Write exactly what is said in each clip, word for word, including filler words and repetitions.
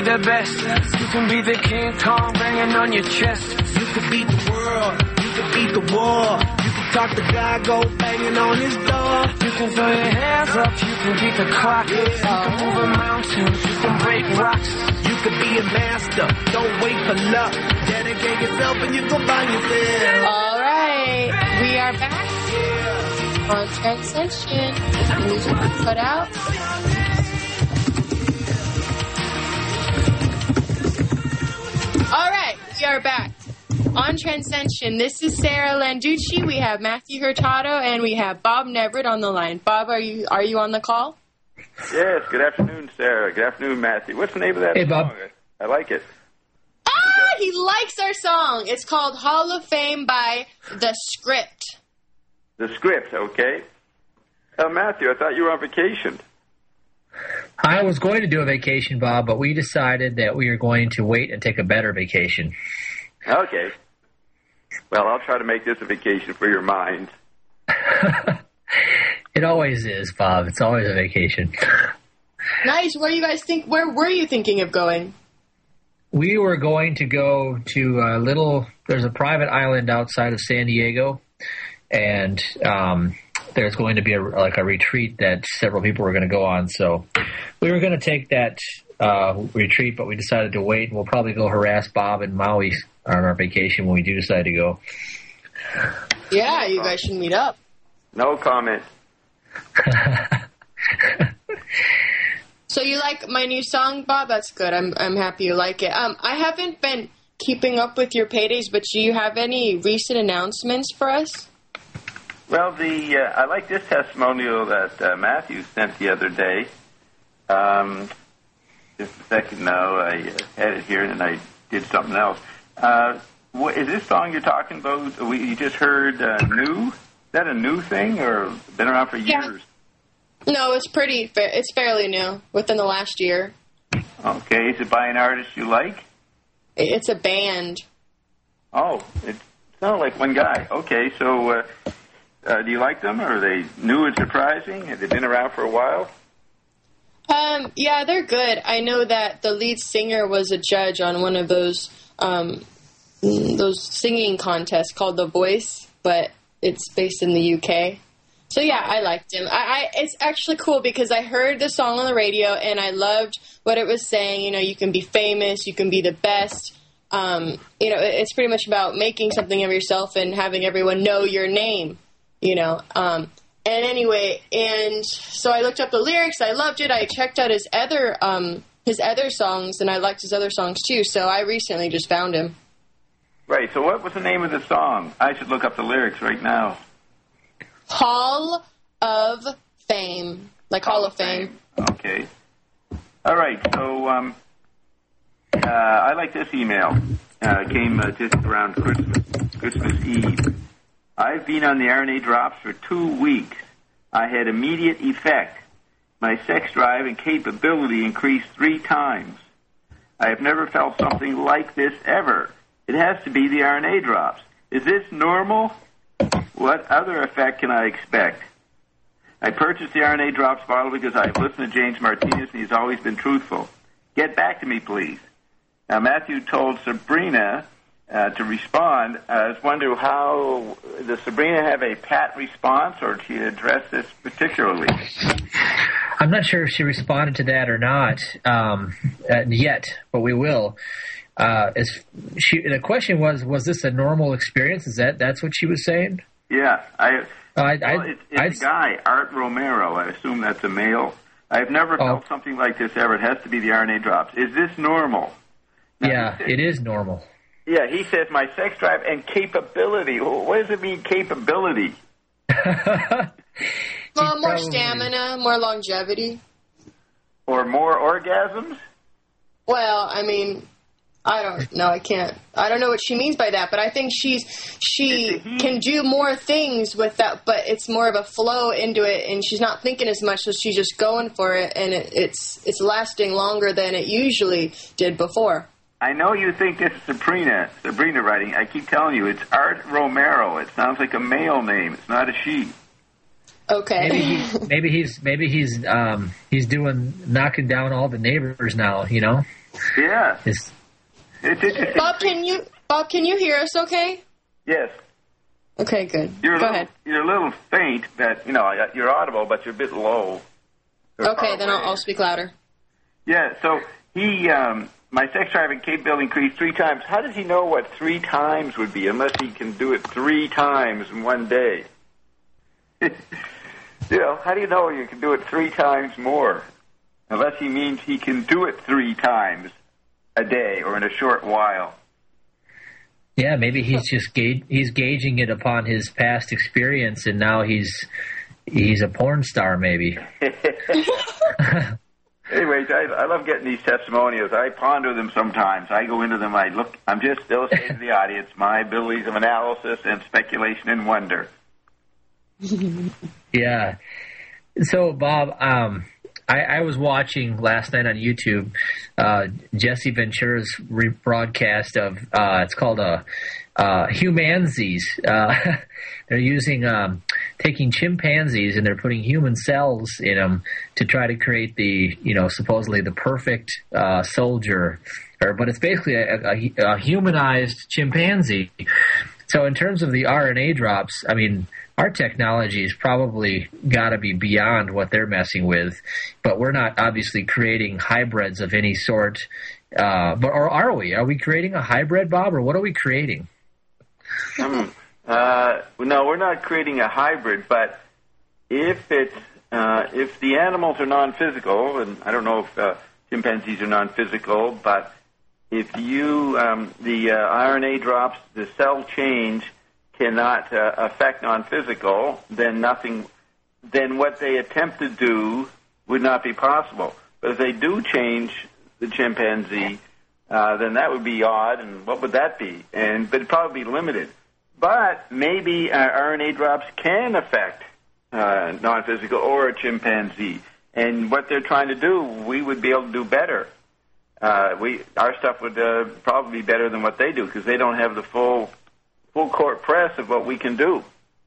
the best. You can be the King Kong banging on your chest. You can beat the world. You can beat the war. You can talk to God, go banging on his door. You can throw your hands up. You can beat the clock. You can move a mountain. You can break rocks. You can be a master. Don't wait for luck. Dedicate yourself and you can find yourself. All right, we are back on Transcension. The music was put out. All right, we are back on Transcension. This is Sarah Landucci. We have Matthew Hurtado and we have Bob Neverett on the line. Bob, are you are you on the call? Yes. Good afternoon, Sarah. Good afternoon, Matthew. What's the name of that hey, song? Bob. I like it. Ah, he likes our song. It's called Hall of Fame by The Script. The Script, okay. Uh, Matthew, I thought you were on vacation. I was going to do a vacation, Bob, but we decided that we are going to wait and take a better vacation. Okay. Well, I'll try to make this a vacation for your mind. It always is, Bob. It's always a vacation. Nice. Where you guys think? Where were you thinking of going? We were going to go to a little. There's a private island outside of San Diego, and um, there's going to be a, like a retreat that several people were going to go on. So we were going to take that uh, retreat, but we decided to wait. And we'll probably go harass Bob and Maui on our vacation when we do decide to go. Yeah, you guys should meet up. No comment. So you like my new song, Bob? That's good. I'm I'm happy you like it. Um, I haven't been keeping up with your paydays, but do you have any recent announcements for us? Well, the uh, I like this testimonial that uh, Matthew sent the other day. Um, just a second now, I uh, had it here and I did something else. Uh, what, is this song you're talking about? We, you just heard uh, new? Is that a new thing or been around for years? Yeah. No, it's pretty. Fa- it's fairly new, within the last year. Okay, is it by an artist you like? It's a band. Oh, it sounded like one guy. Okay, so uh, uh, do you like them? Or are they new and surprising? Have they been around for a while? Um, yeah, they're good. I know that the lead singer was a judge on one of those um, those singing contests called The Voice, but it's based in the U K. So yeah, I liked him. I, I it's actually cool because I heard the song on the radio and I loved what it was saying. You know, you can be famous, you can be the best. Um, you know, it's pretty much about making something of yourself and having everyone know your name. You know, um, and anyway, and so I looked up the lyrics. I loved it. I checked out his other um, his other songs, and I liked his other songs too. So I recently just found him. Right. So what was the name of the song? I should look up the lyrics right now. Hall of Fame, like Hall, Hall of Fame. Fame. Okay. All right. So um, uh, I like this email. Uh, it came uh, just around Christmas, Christmas Eve. I've been on the R N A drops for two weeks. I had immediate effect. My sex drive and capability increased three times. I have never felt something like this ever. It has to be the R N A drops. Is this normal? What other effect can I expect? I purchased the R N A drops bottle because I've listened to James Martinez and he's always been truthful. Get back to me, please. Now, Matthew told Sabrina uh, to respond. I was wondering how, does Sabrina have a pat response or did she address this particularly? I'm not sure if she responded to that or not um, uh, yet, but we will. Uh, is she, the question was, was this a normal experience? Is that that's what she was saying? Yeah, I. Uh, I, well, I it's it's I, a guy, Art Romero. I assume that's a male. I've never oh. felt something like this ever. It has to be the R N A drops. Is this normal? Now, yeah, says, it is normal. Yeah, he says my sex drive and capability. What does it mean, capability? Well, more probably... stamina, more longevity. Or more orgasms? Well, I mean, I don't know. I can't. I don't know what she means by that, but I think she's she can do more things with that, but it's more of a flow into it, and she's not thinking as much, so she's just going for it, and it, it's it's lasting longer than it usually did before. I know you think this is Sabrina, Sabrina writing. I keep telling you, it's Art Romero. It sounds like a male name. It's not a she. Okay. Maybe, he, maybe he's maybe he's um, he's doing knocking down all the neighbors now. You know. Yeah. It's, it's interesting. Bob, can you Bob, can you hear us? Okay. Yes. Okay, good. You're a Go little, ahead. You're a little faint. That you know, you're audible, but you're a bit low. You're Okay, then I'll, I'll speak louder. Yeah. So he, um, my sex drive in Cape Bill increased three times. How does he know what three times would be? Unless he can do it three times in one day. You know, how do you know you can do it three times more? Unless he means he can do it three times a day or in a short while. Yeah, maybe he's just ga- he's gauging it upon his past experience, and now he's he's a porn star, maybe. Anyways, I, I love getting these testimonials. I ponder them sometimes. I go into them. I look. I'm just illustrating to the audience my abilities of analysis and speculation and wonder. Yeah. So, Bob, um, I, I was watching last night on YouTube uh, Jesse Ventura's rebroadcast of, uh, it's called a uh, Humanzees. Uh, they're using, um, taking chimpanzees and they're putting human cells in them to try to create the, you know, supposedly the perfect uh, soldier. Or, but it's basically a, a, a humanized chimpanzee. So in terms of the R N A drops, I mean, our technology has probably got to be beyond what they're messing with, but we're not obviously creating hybrids of any sort. Uh, but or are we? Are we creating a hybrid, Bob, or what are we creating? Hmm. Uh, no, we're not creating a hybrid, but if it's uh, if the animals are non-physical, and I don't know if uh, chimpanzees are non-physical, but if you um, the uh, R N A drops, the cell change cannot uh, affect non-physical, then nothing, then what they attempt to do would not be possible. But if they do change the chimpanzee, uh, then that would be odd, and what would that be? And but it'd probably be limited. But maybe uh, R N A drops can affect uh, non-physical or a chimpanzee, and what they're trying to do, we would be able to do better. Uh, we our stuff would uh, probably be better than what they do because they don't have the full full court press of what we can do.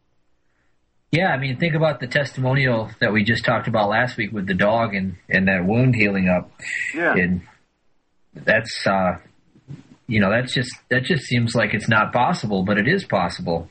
Yeah, I mean, think about the testimonial that we just talked about last week with the dog and, and that wound healing up. Yeah. And that's, uh, you know, that's just that just seems like it's not possible, but it is possible.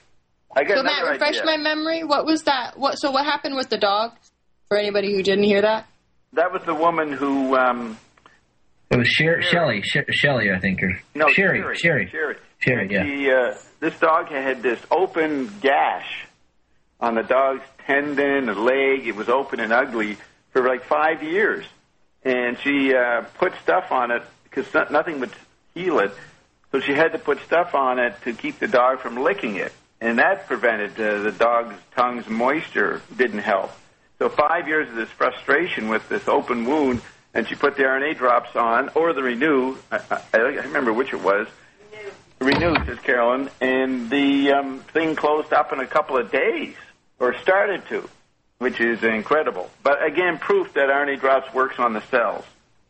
I got So Matt, another refresh idea. my memory. What was that? What? So what happened with the dog? For anybody who didn't hear that. That was the woman who. Um, It was Sher- Shelly, Sh- Shelly, I think, or no, Sherry, Sherry, Sherry, Sherry. Sherry, And yeah. She, uh, this dog had this open gash on the dog's tendon and leg. It was open and ugly for like five years. And she uh, put stuff on it because nothing would heal it. So she had to put stuff on it to keep the dog from licking it. And that prevented uh, the dog's tongue's moisture didn't help. So five years of this frustration with this open wound, and she put the R N A drops on, or the Renew. I, I, I remember which it was. Renew, says Carolyn, and the um, thing closed up in a couple of days, or started to, which is incredible. But again, proof that R N A drops works on the cells.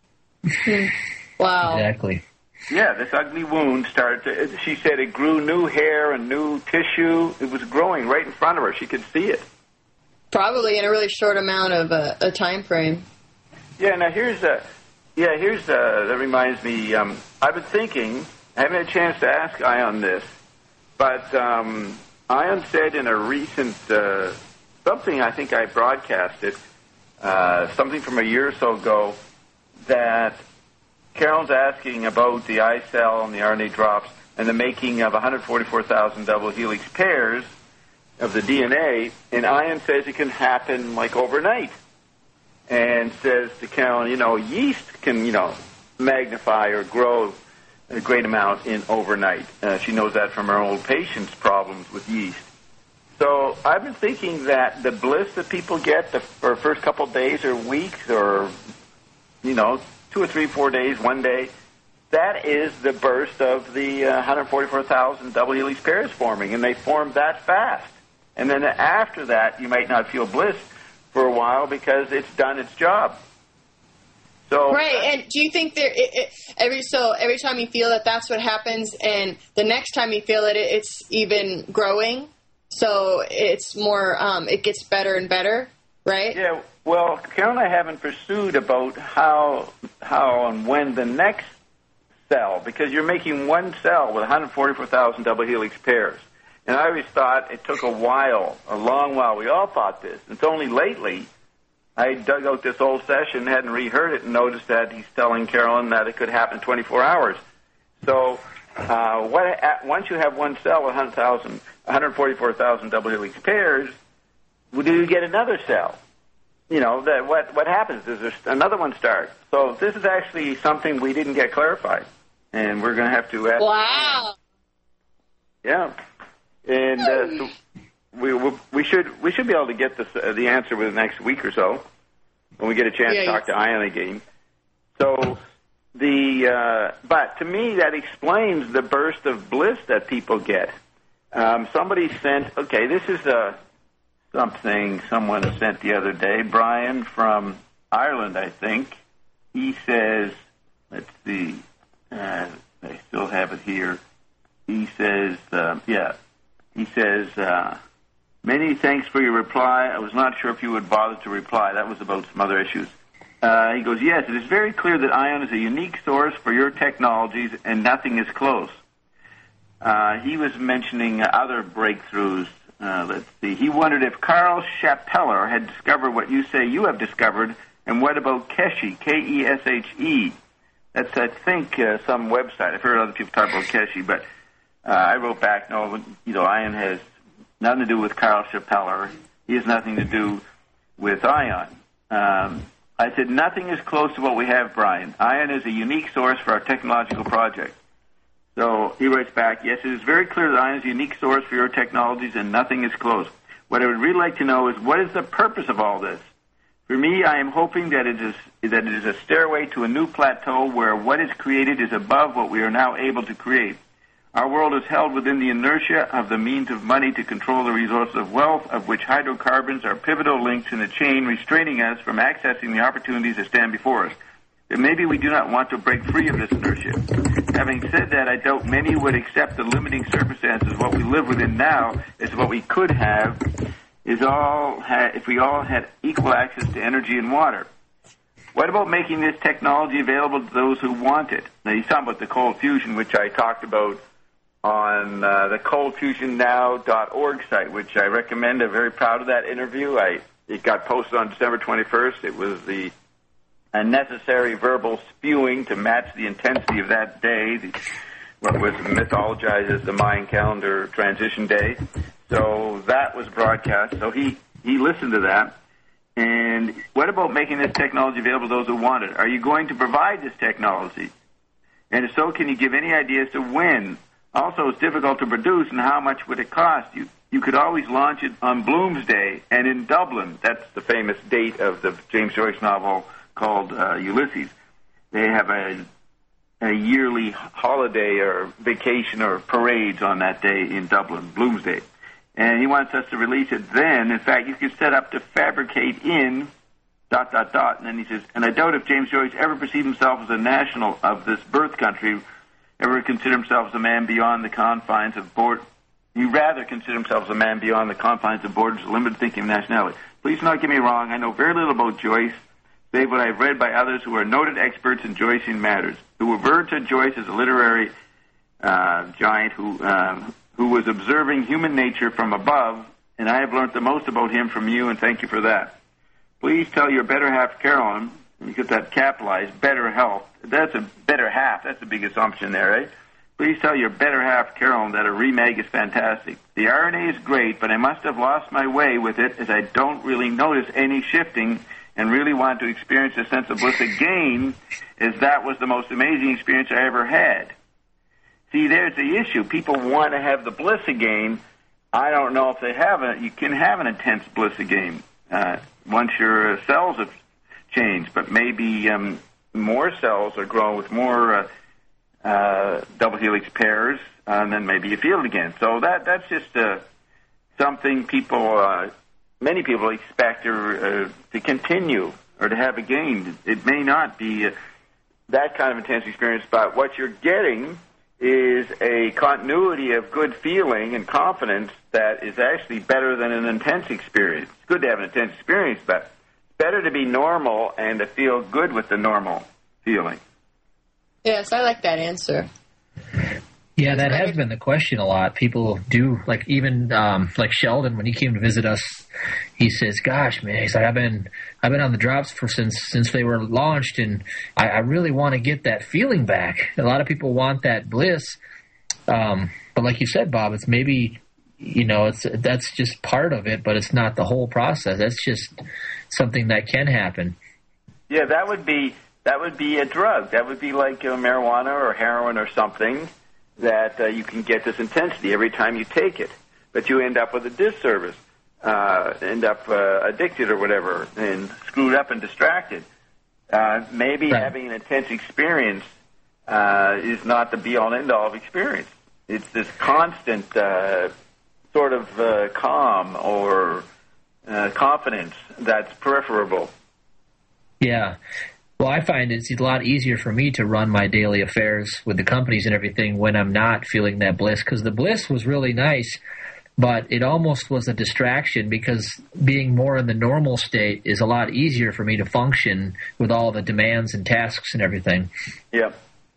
Wow. Exactly. Yeah, this ugly wound started to, she said it grew new hair and new tissue. It was growing right in front of her. She could see it. Probably in a really short amount of a, a time frame. Yeah, now here's a, yeah, here's a, that reminds me, um, I've been thinking, I haven't had a chance to ask Ion this, but um, Ion said in a recent, uh, something I think I broadcasted, uh, something from a year or so ago, that Carolyn's asking about the I cell and the R N A drops and the making of one hundred forty-four thousand double helix pairs of the D N A, and Ion says it can happen like overnight. And says to Carolyn, you know, yeast can, you know, magnify or grow a great amount in overnight. Uh, she knows that from her old patients' problems with yeast. So I've been thinking that the bliss that people get the for first couple of days or weeks or, you know, two or three, four days, one day, that is the burst of the uh, one hundred forty-four thousand double helix pairs forming, and they form that fast. And then after that, you might not feel bliss for a while because it's done its job. So Right, and do you think there it, it, every so every time you feel that that's what happens, and the next time you feel it, it it's even growing? So it's more, um, it gets better and better, right? Yeah, well, Carol and I haven't pursued about how, how and when the next cell, because you're making one cell with one hundred forty-four thousand double helix pairs. And I always thought it took a while, a long while. We all thought this. It's only lately I dug out this old session, hadn't reheard it, and noticed that he's telling Carolyn that it could happen in twenty-four hours. So uh, what, once you have one cell with one hundred forty-four thousand double helix pairs, do you get another cell? You know, that what what happens is there's another one starts. So this is actually something we didn't get clarified, and we're going to have to ask. Wow. Yeah, and uh, so we we should we should be able to get this, uh, the answer within the next week or so when we get a chance yeah, to talk to Ion again. So the uh, but to me that explains the burst of bliss that people get. Um, somebody sent. Okay, this is a. Something someone sent the other day. Brian from Ireland, I think. He says, let's see, uh, I still have it here. He says, uh, yeah, he says, uh, many thanks for your reply. I was not sure if you would bother to reply. That was about some other issues. Uh, he goes, yes, it is very clear that Ion is a unique source for your technologies and nothing is close. Uh, he was mentioning other breakthroughs. Uh, let's see. He wondered if Carl Chapeller had discovered what you say you have discovered, and what about Keshe, K E S H E? That's, I think, uh, some website. I've heard other people talk about Keshe, but uh, I wrote back, no, you know, Ion has nothing to do with Carl Chapeller. He has nothing to do with Ion. Um, I said, nothing is close to what we have, Brian. Ion is a unique source for our technological project. So he writes back, yes, it is very clear that Ion is a unique source for your technologies and nothing is close. What I would really like to know is, what is the purpose of all this? For me, I am hoping that it is that it is a stairway to a new plateau where what is created is above what we are now able to create. Our world is held within the inertia of the means of money to control the resources of wealth, of which hydrocarbons are pivotal links in the chain, restraining us from accessing the opportunities that stand before us. But maybe we do not want to break free of this inertia. Having said that, I doubt many would accept the limiting circumstances. What we live within now is what we could have is all ha- if we all had equal access to energy and water. What about making this technology available to those who want it? Now, he's talking about the cold fusion, which I talked about on uh, the cold fusion now dot org site, which I recommend. I'm very proud of that interview. I It got posted on December twenty-first. It was the a necessary verbal spewing to match the intensity of that day, the, what was mythologized as the Mayan calendar transition day. So that was broadcast. So he, he listened to that. And what about making this technology available to those who want it? Are you going to provide this technology? And if so, can you give any idea as to when? Also, it's difficult to produce, and how much would it cost? You you could always launch it on Bloomsday and in Dublin. That's the famous date of the James Joyce novel called uh, Ulysses. They have a, a yearly holiday or vacation or parades on that day in Dublin, Bloomsday. And he wants us to release it then. In fact, you could set up to fabricate in dot, dot, dot. And then he says, and I doubt if James Joyce ever perceived himself as a national of this birth country, ever consider himself as a man beyond the confines of board. He rather consider himself as a man beyond the confines of borders of limited thinking of nationality. Please do not get me wrong. I know very little about Joyce, save what I've read by others who are noted experts in Joycean matters, who referred to Joyce as a literary uh, giant who uh, who was observing human nature from above, and I have learned the most about him from you, and thank you for that. Please tell your better half, Carolyn, you get that capitalized, better health. That's a better half. That's a big assumption there, right? Please tell your better half, Carolyn, that a remag is fantastic. The R N A is great, but I must have lost my way with it, as I don't really notice any shifting and really want to experience a sense of bliss again, as that was the most amazing experience I ever had. See, there's the issue. People want to have the bliss again. I don't know if they have it. You can have an intense bliss again uh, once your uh, cells have changed, but maybe um, more cells are grown with more uh, uh, double helix pairs, uh, and then maybe you feel it again. So that that's just uh, something people... Uh, Many people expect or, uh, to continue or to have again. It may not be uh, that kind of intense experience, but what you're getting is a continuity of good feeling and confidence that is actually better than an intense experience. It's good to have an intense experience, but it's better to be normal and to feel good with the normal feeling. Yes, I like that answer. Yeah, that has been the question a lot. People do, like even um, like Sheldon, when he came to visit us, he says, "Gosh, man," he's like, "I've been I've been on the drops for since since they were launched, and I, I really want to get that feeling back." A lot of people want that bliss, um, but like you said, Bob, it's maybe you know it's that's just part of it, but it's not the whole process. That's just something that can happen. Yeah, that would be that would be a drug. That would be like uh, marijuana or heroin or something. That uh, you can get this intensity every time you take it, but you end up with a disservice, uh, end up uh, addicted or whatever, and screwed up and distracted. Uh, maybe right. having an intense experience uh, is not the be-all and end-all of experience. It's this constant uh, sort of uh, calm or uh, confidence that's preferable. Yeah. Well, I find it's a lot easier for me to run my daily affairs with the companies and everything when I'm not feeling that bliss, because the bliss was really nice, but it almost was a distraction because being more in the normal state is a lot easier for me to function with all the demands and tasks and everything. Yeah.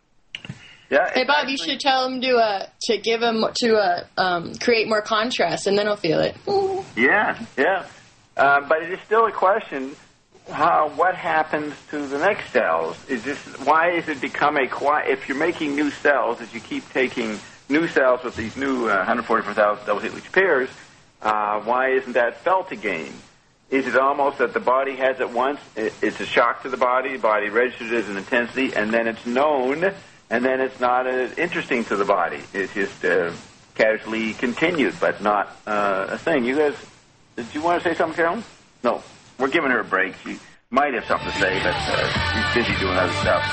Yeah. Hey, Bob, you should tell him to uh, to give him to uh, um, create more contrast, and then he'll feel it. Yeah, yeah. Uh, but it is still a question. How, what happens to the next cells? Is this why is it become a quiet? If you're making new cells, as you keep taking new cells with these new uh, one hundred forty-four thousand double helix pairs, uh, why isn't that felt again? Is it almost that the body has it once? It, it's a shock to the body. The body registers it as an intensity, and then it's known, and then it's not as interesting to the body. It's just uh, casually continued, but not uh, a thing. You guys, did you want to say something, Carolyn? No. We're giving her a break. She might have something to say, but uh, she's busy doing other stuff.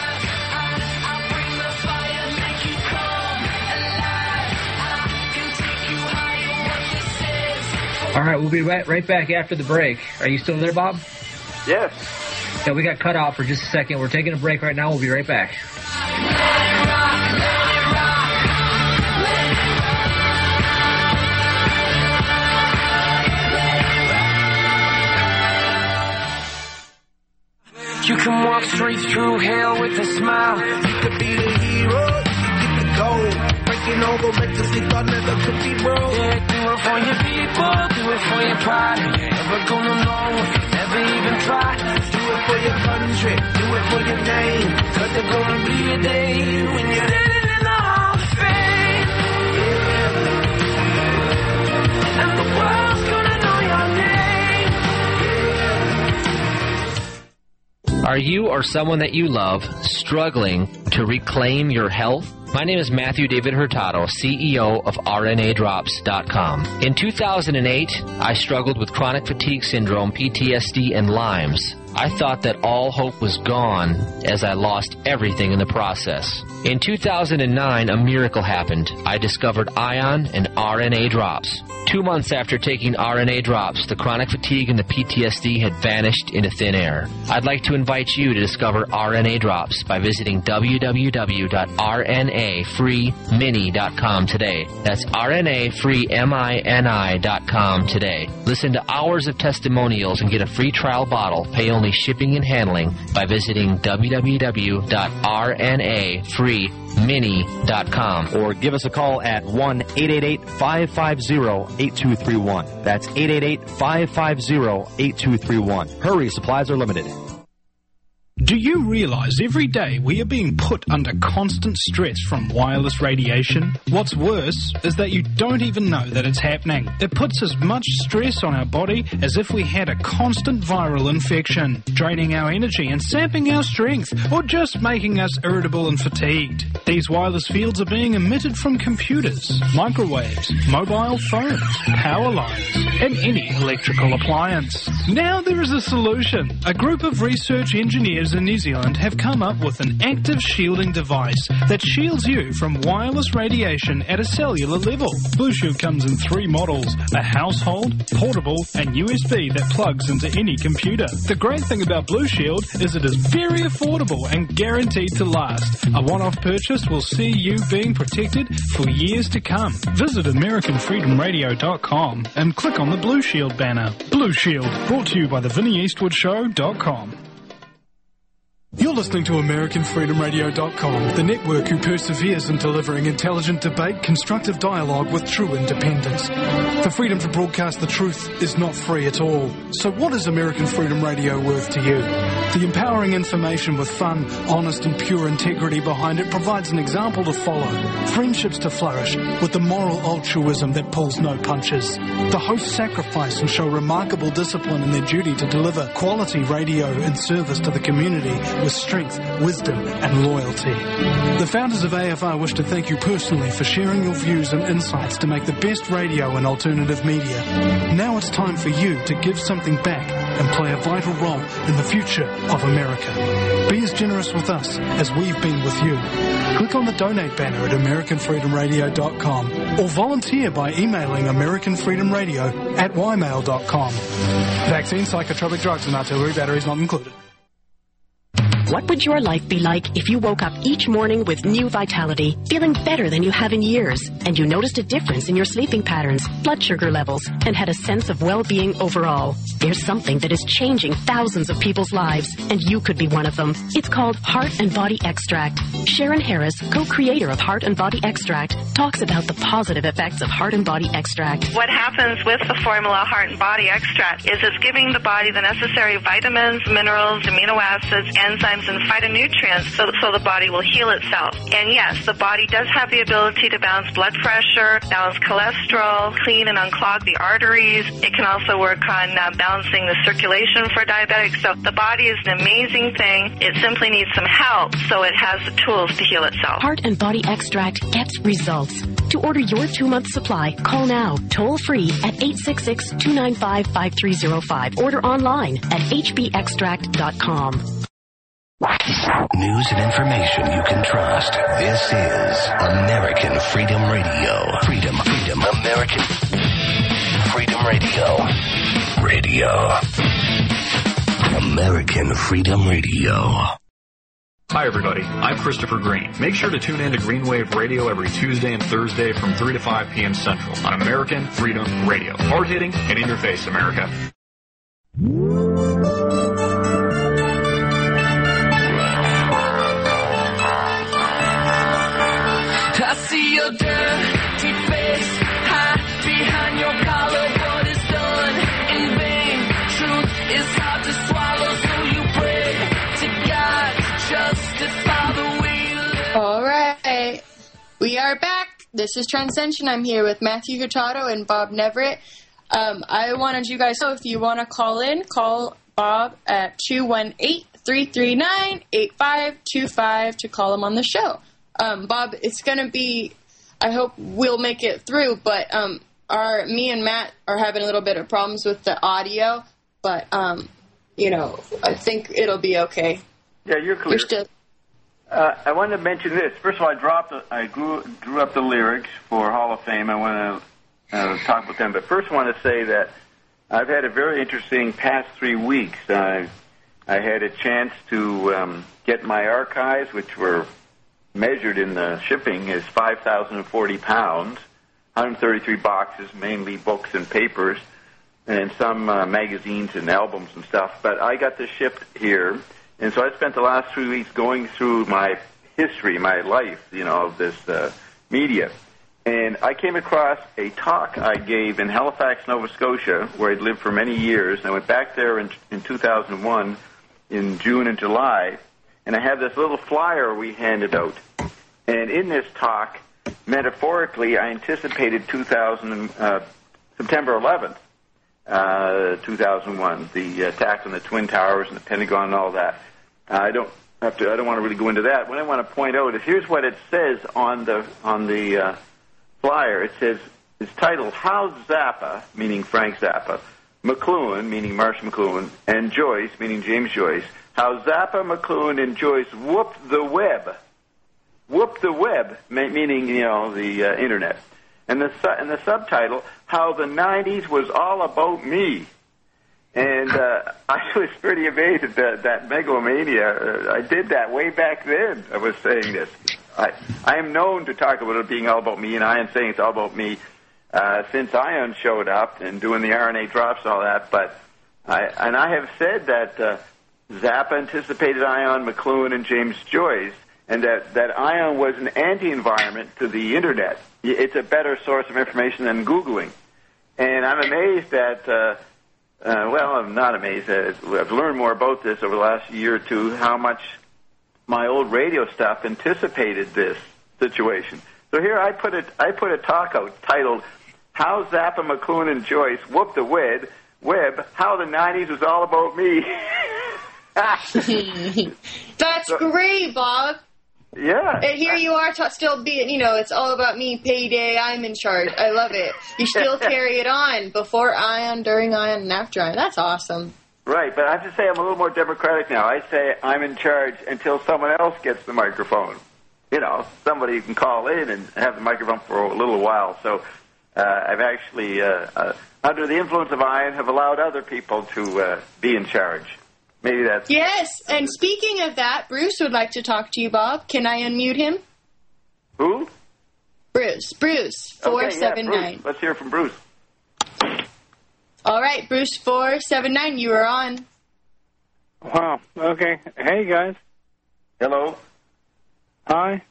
All right, we'll be right, right back after the break. Are you still there, Bob? Yes. Yeah, we got cut off for just a second. We're taking a break right now. We'll be right back. You can walk straight through hell with a smile. You could be the hero, you could get the gold. Breaking over, make the sleep, I never could be broke. Yeah, do it for your people, do it for your pride. You never gonna know if you never even try. Do it for your country, do it for your name. Cause there's gonna be a day when you're living in the Hall of Fame. Yeah. And the world's gonna know your name. Are you or someone that you love struggling to reclaim your health? My name is Matthew David Hurtado, C E O of R N A drops dot com. In two thousand eight, I struggled with chronic fatigue syndrome, P T S D, and Lyme's. I thought that all hope was gone as I lost everything in the process. In two thousand nine, a miracle happened. I discovered Ion and R N A drops. Two months after taking R N A drops, the chronic fatigue and the P T S D had vanished into thin air. I'd like to invite you to discover R N A drops by visiting w w w dot r n a free mini dot com today. That's R N A free mini dot com today. Listen to hours of testimonials and get a free trial bottle. Pay only shipping and handling by visiting w w w dot r n a free mini dot com. Or give us a call at one eight eight eight, five five zero, eight two three one. That's eight eight eight, five five zero, eight two three one. Hurry, supplies are limited. Do you realize every day we are being put under constant stress from wireless radiation? What's worse is that you don't even know that it's happening. It puts as much stress on our body as if we had a constant viral infection, draining our energy and sapping our strength, or just making us irritable and fatigued. These wireless fields are being emitted from computers, microwaves, mobile phones, power lines, and any electrical appliance. Now there is a solution. A group of research engineers in New Zealand have come up with an active shielding device that shields you from wireless radiation at a cellular level. Blue Shield comes in three models, a household, portable, and U S B that plugs into any computer. The great thing about Blue Shield is it is very affordable and guaranteed to last. A one-off purchase will see you being protected for years to come. Visit American Freedom Radio dot com and click on the Blue Shield banner. Blue Shield, brought to you by the Vinnie Eastwood Show dot com. You're listening to American Freedom Radio dot com, the network who perseveres in delivering intelligent debate, constructive dialogue with true independence. The freedom to broadcast the truth is not free at all. So what is American Freedom Radio worth to you? The empowering information with fun, honest and pure integrity behind it provides an example to follow, friendships to flourish, with the moral altruism that pulls no punches. The hosts sacrifice and show remarkable discipline in their duty to deliver quality radio in service to the community with strength, wisdom, and loyalty. The founders of A F R wish to thank you personally for sharing your views and insights to make the best radio and alternative media. Now it's time for you to give something back and play a vital role in the future of America. Be as generous with us as we've been with you. Click on the donate banner at American Freedom Radio dot com or volunteer by emailing American Freedom Radio at y mail dot com. Vaccine, psychotropic drugs, and artillery batteries not included. What would your life be like if you woke up each morning with new vitality, feeling better than you have in years, and you noticed a difference in your sleeping patterns, blood sugar levels, and had a sense of well-being overall? There's something that is changing thousands of people's lives, and you could be one of them. It's called Heart and Body Extract. Sharon Harris, co-creator of Heart and Body Extract, talks about the positive effects of Heart and Body Extract. What happens with the formula Heart and Body Extract is it's giving the body the necessary vitamins, minerals, amino acids, enzymes, and phytonutrients so, so the body will heal itself. And yes, the body does have the ability to balance blood pressure, balance cholesterol, clean and unclog the arteries. It can also work on uh, balancing the circulation for diabetics. So the body is an amazing thing. It simply needs some help so it has the tools to heal itself. Heart and Body Extract gets results. To order your two-month supply, call now, toll-free at eight six six, two nine five, five three zero five. Order online at h b extract dot com. News and information you can trust. This is American Freedom Radio. Freedom, freedom, American Freedom Radio. Radio. American Freedom Radio. Hi, everybody. I'm Christopher Green. Make sure to tune in to Green Wave Radio every Tuesday and Thursday from three to five p.m. Central on American Freedom Radio. Hard-hitting and in your face, America. I see your dirty face, hide behind your collar. What is done in vain? Truth is hard to swallow, so you pray to God to justify the way you live. All right, we are back. This is Transcension. I'm here with Matthew Hurtado and Bob Neverett. Um, I wanted you guys to know if you want to call in, call Bob at two one eight, three three nine, eight five two five to call him on the show. Um, Bob, it's going to be, I hope we'll make it through, but um, our me and Matt are having a little bit of problems with the audio, but, um, you know, I think it'll be okay. Yeah, you're clear. You're still... uh, I wanted to mention this. First of all, I dropped, the, I grew, drew up the lyrics for Hall of Fame. I want to uh, talk with them, but first I want to say that I've had a very interesting past three weeks. Uh, I had a chance to um, get my archives, which were measured in the shipping is five thousand forty pounds, one hundred thirty-three boxes, mainly books and papers, and some uh, magazines and albums and stuff. But I got this shipped here, and so I spent the last three weeks going through my history, my life, you know, of this uh, media. And I came across a talk I gave in Halifax, Nova Scotia, where I'd lived for many years. And I went back there in, in two thousand one, in June and July, and I have this little flyer we handed out. And in this talk, metaphorically, I anticipated two thousand, uh, September eleventh, uh, two thousand one, the attack on the Twin Towers and the Pentagon and all that. Uh, I don't have to. I don't want to really go into that. What I want to point out is here's what it says on the on the uh, flyer. It says it's titled "How Zappa," meaning Frank Zappa, McLuhan, meaning Marsh McLuhan, and Joyce, meaning James Joyce, how Zappa, McLuhan, and Joyce whooped the web. Whooped the web, meaning, you know, the uh, Internet. And the, su- and the subtitle, how the nineties was all about me. And uh, I was pretty amazed at that, that megalomania. Uh, I did that way back then. I was saying this. I, I am known to talk about it being all about me, and I am saying it's all about me uh, since Ion showed up and doing the R N A drops and all that. But I, and I have said that uh, Zappa anticipated Ion, McLuhan, and James Joyce, and that, that Ion was an anti-environment to the Internet. It's a better source of information than Googling. And I'm amazed that... Uh, Uh, well, I'm not amazed. I've learned more about this over the last year or two, how much my old radio stuff anticipated this situation. So here I put a, I put a talk out titled, How Zappa, McLuhan, and Joyce Whooped the Web, web How the nineties Was All About Me. That's so, great, Bob. Yeah. And here you are t- still being, you know, it's all about me, payday, I'm in charge. I love it. You still carry it on before Ion, during Ion, and after Ion. That's awesome. Right, but I have to say I'm a little more democratic now. I say I'm in charge until someone else gets the microphone. You know, somebody can call in and have the microphone for a little while. So uh, I've actually, uh, uh, under the influence of Ion, have allowed other people to uh, be in charge. Maybe that's... Yes, and speaking of that, Bruce would like to talk to you, Bob. Can I unmute him? Who? Bruce. Bruce, four seven nine. Okay, yeah, Bruce. Let's hear from Bruce. All right, Bruce, four seven nine, you are on. Wow, okay. Hey, guys. Hello. Hi.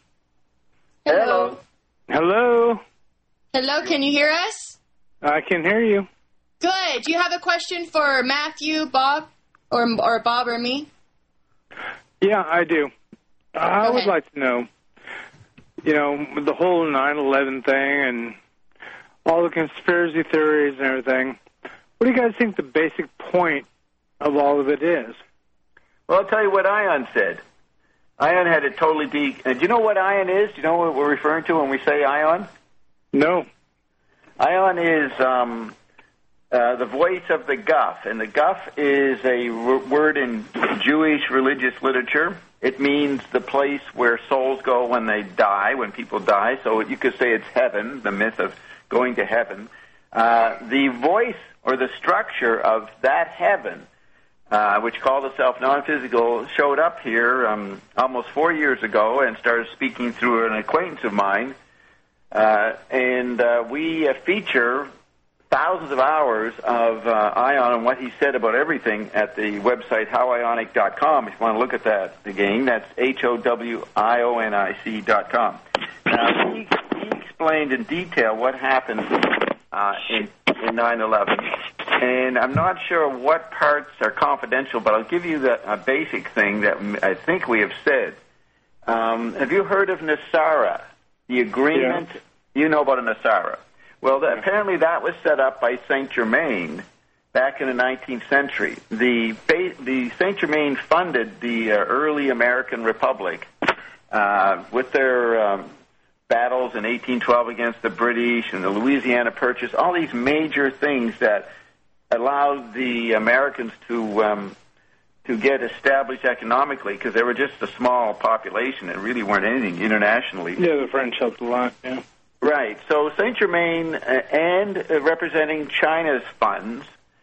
Hello. Hello. Hello, can you hear us? I can hear you. Good. Do you have a question for Matthew, Bob? Or or Bob or me? Yeah, I do. I would like to know, you know, the whole nine eleven thing and all the conspiracy theories and everything. What do you guys think the basic point of all of it is? Well, I'll tell you what Ion said. Ion had it totally be... Uh, do you know what Ion is? Do you know what we're referring to when we say Ion? No. Ion is... Um, Uh, the voice of the Guff, and the Guff is a r- word in Jewish religious literature. It means the place where souls go when they die, when people die. So you could say it's heaven, the myth of going to heaven. Uh, the voice or the structure of that heaven, uh, which called itself non-physical, showed up here um, almost four years ago and started speaking through an acquaintance of mine. Uh, and uh, we uh, feature thousands of hours of uh, Ion and what he said about everything at the website how ionic dot com. If you want to look at that again, that's H O W I O N I C dot com. Now, he, he explained in detail what happened uh, in, in nine eleven, and I'm not sure what parts are confidential, but I'll give you the, a basic thing that I think we have said. Um, have you heard of Nasara, the agreement? Yeah. You know about a Nasara. Well, the, apparently that was set up by Saint Germain back in the nineteenth century. The, the Saint Germain funded the uh, early American Republic uh, with their um, battles in eighteen twelve against the British and the Louisiana Purchase, all these major things that allowed the Americans to um, to get established economically because they were just a small population and really weren't anything internationally. Yeah, the French helped a lot, yeah. Right. So Saint Germain uh, and uh, representing China's funds,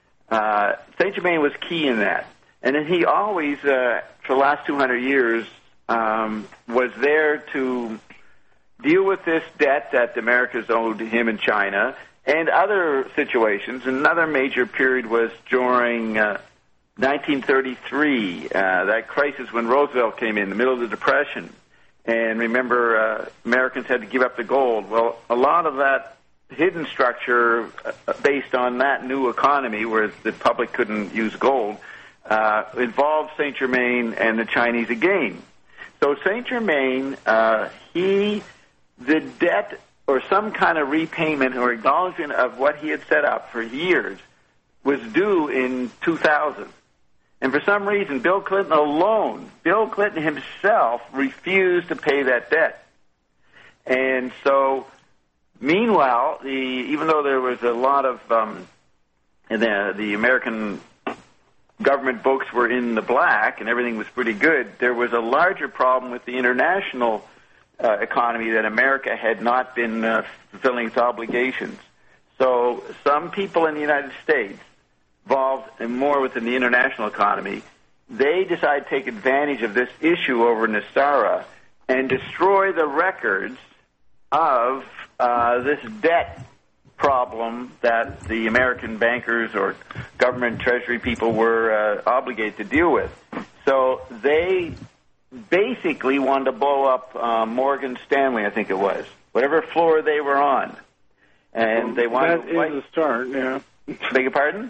uh, Saint Germain was key in that. And then he always, uh, for the last two hundred years, um, was there to deal with this debt that the Americas owed him in China and other situations. Another major period was during uh, nineteen thirty-three, uh, that crisis when Roosevelt came in, the middle of the Depression. And remember, uh, Americans had to give up the gold. Well, a lot of that hidden structure uh, based on that new economy where the public couldn't use gold uh, involved Saint Germain and the Chinese again. So Saint Germain, uh, he, the debt or some kind of repayment or acknowledgement of what he had set up for years was due in two thousand. And for some reason, Bill Clinton alone, Bill Clinton himself, refused to pay that debt. And so, meanwhile, the, even though there was a lot of um, and the, the American government books were in the black and everything was pretty good, there was a larger problem with the international uh, economy that America had not been uh, fulfilling its obligations. So some people in the United States, involved more within the international economy, they decide to take advantage of this issue over NESARA and destroy the records of uh, this debt problem that the American bankers or government treasury people were uh, obligated to deal with. So they basically wanted to blow up uh, Morgan Stanley, I think it was, whatever floor they were on. And they wanted that to... That is a start, yeah. Beg your pardon?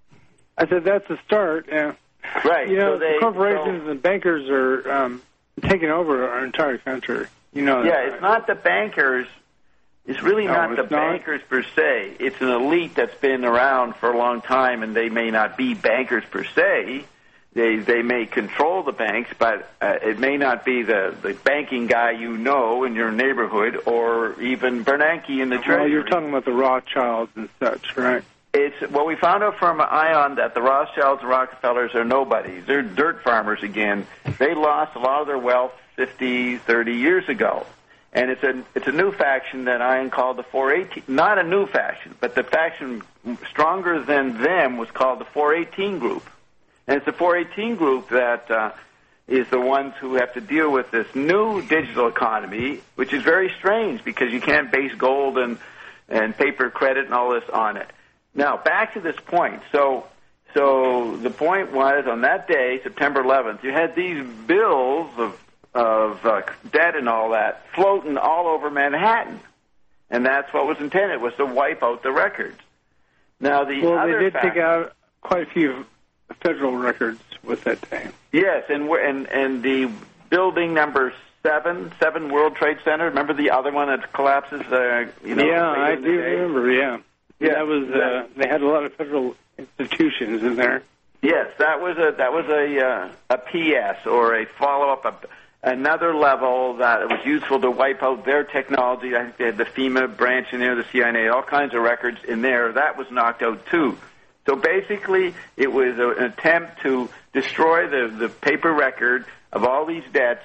I said that's a start, yeah. Right. You know, so they, the corporations so, and bankers are um, taking over our entire country. You know that, yeah, right? It's not the bankers. It's really No, not it's the not? bankers per se. It's an elite that's been around for a long time, and they may not be bankers per se. They they may control the banks, but uh, it may not be the, the banking guy you know in your neighborhood, or even Bernanke in the Well, Treasury. you're talking about the Rothschilds and such, right? It's well, we found out from Ion that the Rothschilds and Rockefellers are nobodies. They're dirt farmers again. They lost a lot of their wealth fifty, thirty years ago. And it's a it's a new faction that Ion called the four eighteen. Not a new faction, but the faction stronger than them was called the four eighteen group. And it's the four eighteen group that uh, is the ones who have to deal with this new digital economy, which is very strange because you can't base gold and, and paper credit and all this on it. Now, back to this point. So so the point was, on that day, September eleventh, you had these bills of of uh, debt and all that floating all over Manhattan. And that's what was intended, was to wipe out the records. Now, the well, other they did fact, take out quite a few federal records with that day. yes, and we're- and and the building number seven, seven World Trade Center. Remember the other one that collapses? Uh, you know, yeah, later I in the do day? remember. Yeah, Yeah, that was. Uh, they had a lot of federal institutions in there. Yes, that was a that was a uh, a P S or a follow up, a, another level that it was useful to wipe out their technology. I think they had the FEMA branch in there, the C I A, all kinds of records in there. That was knocked out too. So basically, it was a, an attempt to destroy the the paper record of all these debts,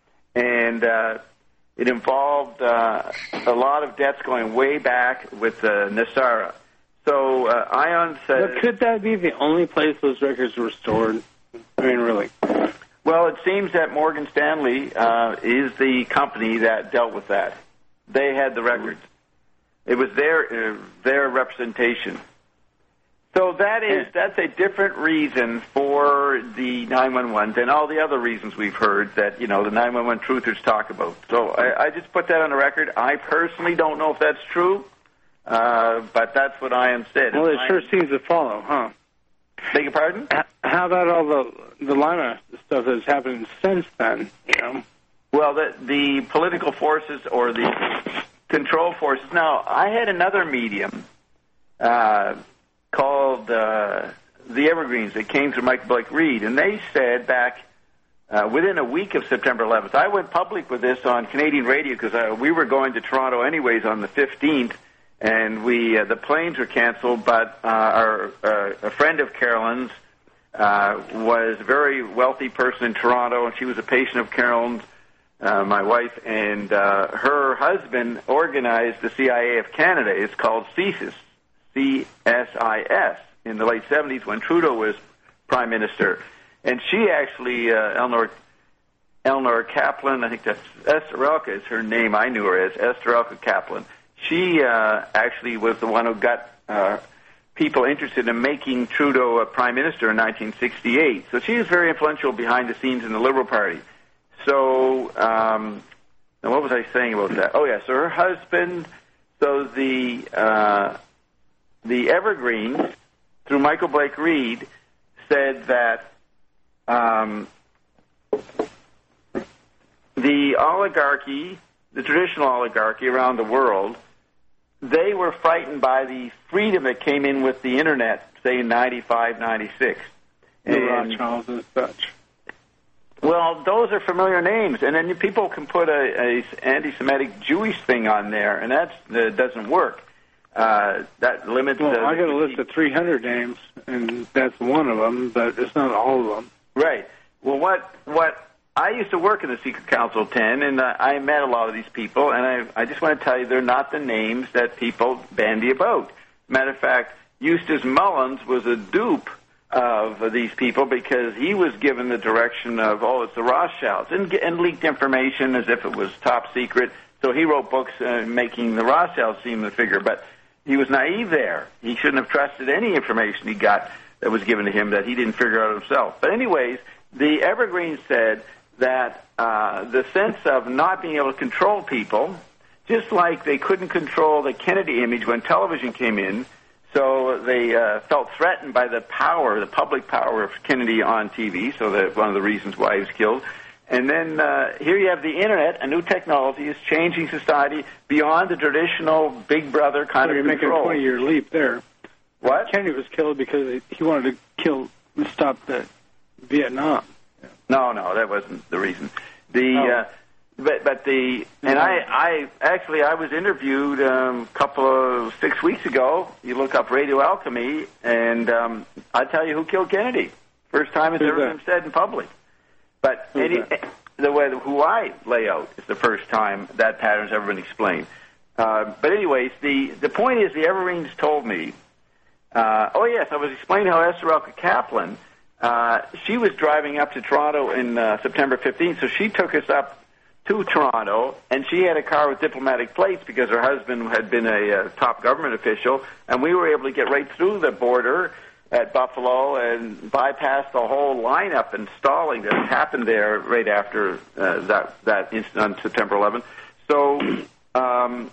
and uh, it involved uh, a lot of debts going way back with uh, NESARA. So uh, Ion said... But could that be the only place those records were stored? I mean, really? Well, it seems that Morgan Stanley uh, is the company that dealt with that. They had the records. It was their uh, their representation. So that is that's a different reason for the nine one one than all the other reasons we've heard that, you know, the nine one one truthers talk about. So I, I just put that on the record. I personally don't know if that's true. Uh, but that's what Ian said. Well, it Ian, sure seems to follow, huh? Beg your pardon? How about all the the Lima stuff that's happened since then? You know. Well, the the political forces or the control forces. Now, I had another medium uh, called uh, the Evergreens that came through Michael Blake Reed, and they said back uh, within a week of September eleventh. I went public with this on Canadian radio because uh, we were going to Toronto anyways on the fifteenth. And we, uh, the planes were canceled, but uh, our uh, a friend of Carolyn's uh, was a very wealthy person in Toronto, and she was a patient of Carolyn's, uh, my wife, and uh, her husband organized the C I A of Canada. It's called CSIS, C S I S, in the late seventies when Trudeau was Prime Minister. And she actually, uh, Eleanor, Eleanor Kaplan, I think that's, Esterelka is her name, I knew her as, Esterelka Kaplan. She uh, actually was the one who got uh, people interested in making Trudeau a prime minister in nineteen sixty-eight. So she was very influential behind the scenes in the Liberal Party. So, um, now what was I saying about that? Oh, yeah, so her husband, so the uh, the Evergreens, through Michael Blake Reed, said that um, the oligarchy, the traditional oligarchy around the world, they were frightened by the freedom that came in with the Internet, say in ninety-five, ninety-six. The Rothschilds and such. Well, those are familiar names, and then people can put a, a anti-Semitic Jewish thing on there, and that uh, doesn't work. Uh, that limits. Well, uh, I got a list of three hundred names, and that's one of them, but it's not all of them. Right. Well, what what I used to work in the Secret Council of ten, and uh, I met a lot of these people, and I I just want to tell you they're not the names that people bandy about. Matter of fact, Eustace Mullins was a dupe of these people because he was given the direction of, oh, it's the Rothschilds, and, and leaked information as if it was top secret. So he wrote books uh, making the Rothschilds seem the figure, but he was naive there. He shouldn't have trusted any information he got that was given to him that he didn't figure out himself. But anyways, the Evergreens said that uh, the sense of not being able to control people, just like they couldn't control the Kennedy image when television came in, so they uh, felt threatened by the power, the public power of Kennedy on T V, so that's one of the reasons why he was killed. And then uh, here you have the Internet, a new technology is changing society beyond the traditional big brother kind so of you're control. You're making a twenty-year leap there. What? Kennedy was killed because he wanted to kill, stop the Vietnam. No, no, that wasn't the reason. The oh. uh, but but the and I I actually I was interviewed um, a couple of six weeks ago. You look up Radio Alchemy, and um, I tell you who killed Kennedy. First time it's Who's ever that? been said in public. But Who's any, that? the way who I lay out is the first time that pattern's ever been explained. Uh, but anyways, the the point is the Evergreens told me. Uh, oh yes, I was explaining how Esther Elka Kaplan. Uh, she was driving up to Toronto in uh, September fifteenth, so she took us up to Toronto, and she had a car with diplomatic plates because her husband had been a uh, top government official, and we were able to get right through the border at Buffalo and bypass the whole lineup and stalling that happened there right after uh, that that incident on September eleventh. So um,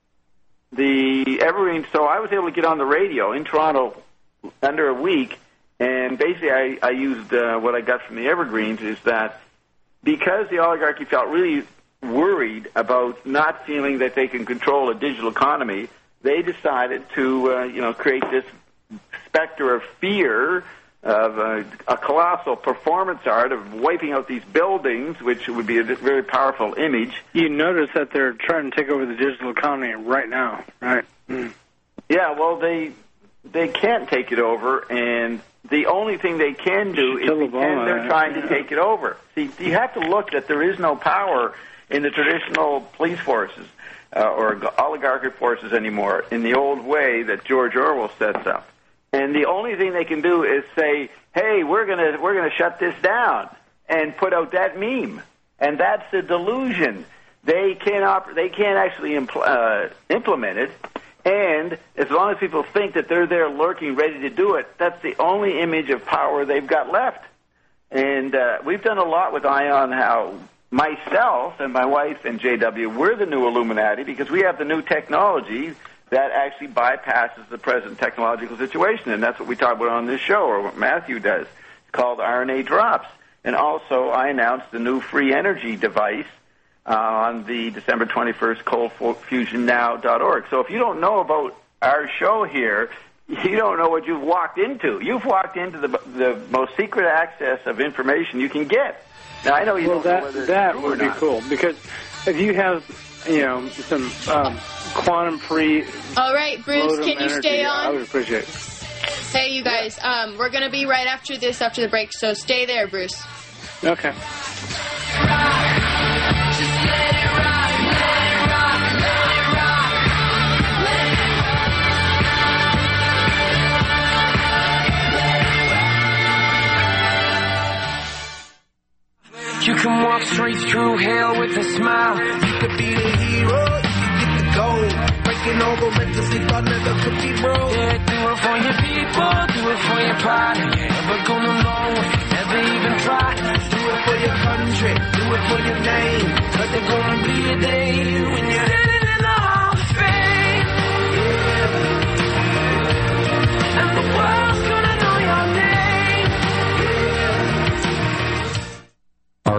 the Evergreen, so I was able to get on the radio in Toronto under a week. And basically, I, I used uh, what I got from the Evergreens is that because the oligarchy felt really worried about not feeling that they can control a digital economy, they decided to, uh, you know, create this specter of fear of uh, a colossal performance art of wiping out these buildings, which would be a very powerful image. You notice that they're trying to take over the digital economy right now, right? Mm. Yeah, well, they they can't take it over, and the only thing they can do is pretend they're trying to take it over. See, you have to look that there is no power in the traditional police forces uh, or oligarchy forces anymore in the old way that George Orwell sets up. And the only thing they can do is say, "Hey, we're gonna we're gonna shut this down," and put out that meme. And that's the delusion. They can't oper- they can't actually impl- uh, implement it. And as long as people think that they're there lurking, ready to do it, that's the only image of power they've got left. And uh, we've done a lot with ION, how myself and my wife and J W, we're the new Illuminati because we have the new technology that actually bypasses the present technological situation. And that's what we talk about on this show, or what Matthew does. It's called R N A Drops. And also I announced the new free energy device Uh, on the December twenty-first, cold fusion now dot org. So if you don't know about our show here, you don't know what you've walked into. You've walked into the the most secret access of information you can get. Now, I know you well, don't that, know whether it's that true would or be not. cool, because if you have, you know, some um, quantum-free... All right, Bruce, can you energy, stay on? I would appreciate it. Hey, you guys, um, we're going to be right after this, after the break, so stay there, Bruce. Okay. You can walk straight through hell with a smile. You could be the hero, you could get the gold. Breaking all the records they thought never could be broke. Yeah, do it for your people, do it for your pride. You never gonna know if you never even try. Do it for your country, do it for your name. But there's gonna be a day when you're living in the Hall of Fame. Yeah. And the world's gonna know your name. Our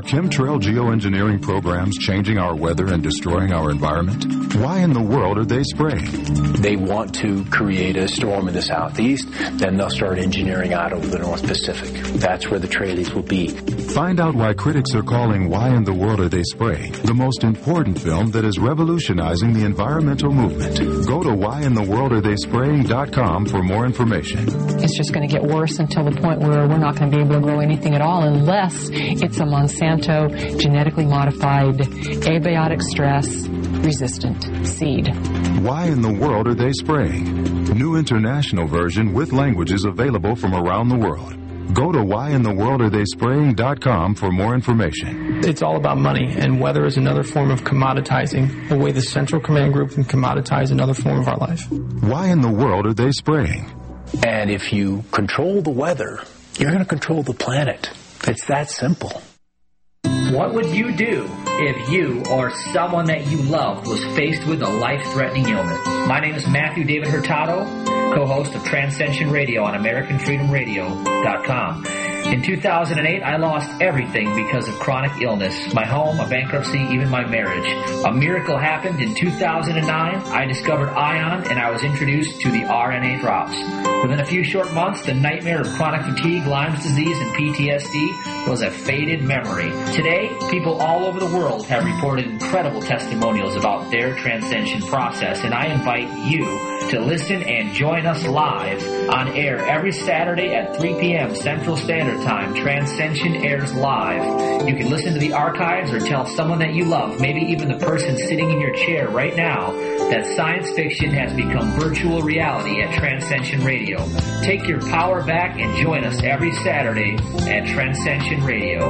chemtrail geoengineering programs changing our weather and destroying our environment? Why in the world are they spraying? They want to create a storm in the southeast, then they'll start engineering out over the North Pacific. That's where the trailies will be. Find out why critics are calling Why in the World Are They Spraying the most important film that is revolutionizing the environmental movement. Go to why in the world are they spraying dot com for more information. It's just going to get worse until the point where we're not going to be able to grow anything at all unless it's a Monsanto genetically modified abiotic stress resistant seed. Why in the world are they spraying? New international version with languages available from around the world. Go to why in the world are they spraying dot com for more information. It's all about money, and weather is another form of commoditizing, the way the Central Command Group can commoditize another form of our life. Why in the world are they spraying? And if you control the weather, you're going to control the planet. It's that simple. What would you do if you or someone that you loved was faced with a life-threatening illness? My name is Matthew David Hurtado, co-host of Transcension Radio on American Freedom Radio dot com. In two thousand eight, I lost everything because of chronic illness. My home, a bankruptcy, even my marriage. A miracle happened in two thousand nine. I discovered ION and I was introduced to the R N A drops. Within a few short months, the nightmare of chronic fatigue, Lyme's disease, and P T S D was a faded memory. Today, people all over the world have reported incredible testimonials about their transcension process, and I invite you to listen and join us live on air every Saturday at three p.m. Central Standard Time. Transcension airs live. You can listen to the archives or tell someone that you love, maybe even the person sitting in your chair right now, that science fiction has become virtual reality at Transcension Radio. Take your power back and join us every Saturday at Transcension Radio.